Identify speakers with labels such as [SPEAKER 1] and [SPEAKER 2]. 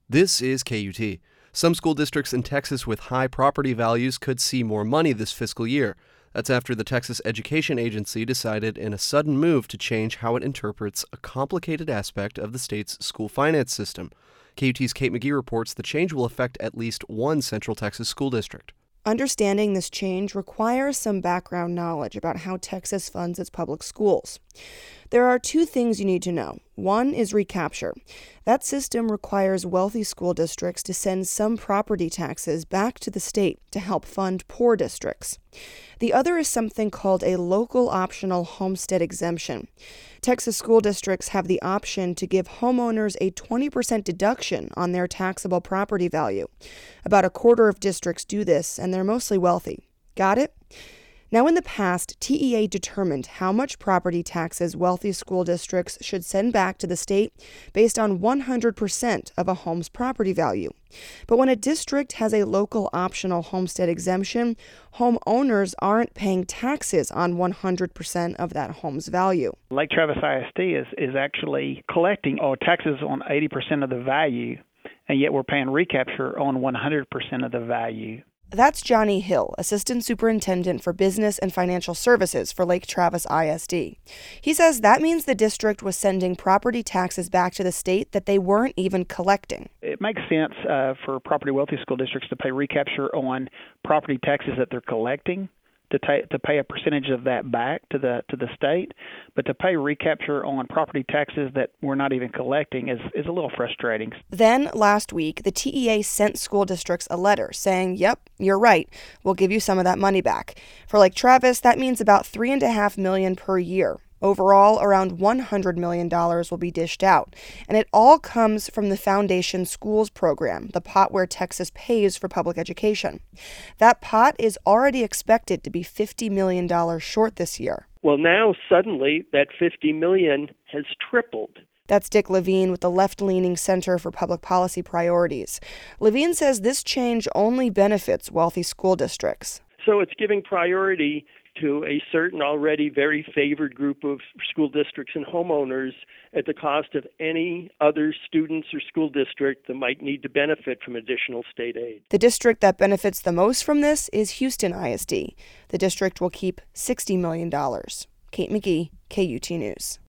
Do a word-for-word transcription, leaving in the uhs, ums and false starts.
[SPEAKER 1] This is K U T. Some school districts in Texas with high property values could see more money this fiscal year. That's after the Texas Education Agency decided in a sudden move to change how it interprets a complicated aspect of the state's school finance system. K U T's Kate McGee reports the change will affect at least one Central Texas school district.
[SPEAKER 2] Understanding this change requires some background knowledge about how Texas funds its public schools. There are two things you need to know. One is recapture. That system requires wealthy school districts to send some property taxes back to the state to help fund poor districts. The other is something called a local optional homestead exemption. Texas school districts have the option to give homeowners a twenty percent deduction on their taxable property value. About a quarter of districts do this, and they're mostly wealthy. Got it? Now, in the past, T E A determined how much property taxes wealthy school districts should send back to the state based on one hundred percent of a home's property value. But when a district has a local optional homestead exemption, homeowners aren't paying taxes on one hundred percent of that home's value.
[SPEAKER 3] Lake Travis I S D is, is actually collecting all taxes on eighty percent of the value, and yet we're paying recapture on one hundred percent of the value.
[SPEAKER 2] That's Johnny Hill, Assistant Superintendent for Business and Financial Services for Lake Travis I S D. He says that means the district was sending property taxes back to the state that they weren't even collecting.
[SPEAKER 3] It makes sense uh, for property wealthy school districts to pay recapture on property taxes that they're collecting, to, ta- to pay a percentage of that back to the to the state, but to pay recapture on property taxes that we're not even collecting is, is a little frustrating.
[SPEAKER 2] Then, last week, the T E A sent school districts a letter saying, yep, you're right, we'll give you some of that money back. For Lake Travis, that means about three and a half million per year. Overall, around one hundred million dollars will be dished out, and it all comes from the Foundation Schools program, the pot where Texas pays for public education. That pot is already expected to be fifty million dollars short this year.
[SPEAKER 4] Well, now suddenly that fifty million dollars has tripled.
[SPEAKER 2] That's Dick Levine with the left-leaning Center for Public Policy Priorities. Levine says this change only benefits wealthy school districts.
[SPEAKER 4] So it's giving priority to a certain already very favored group of school districts and homeowners at the cost of any other students or school district that might need to benefit from additional state aid.
[SPEAKER 2] The district that benefits the most from this is Houston I S D. The district will keep sixty million dollars. Kate McGee, K U T News.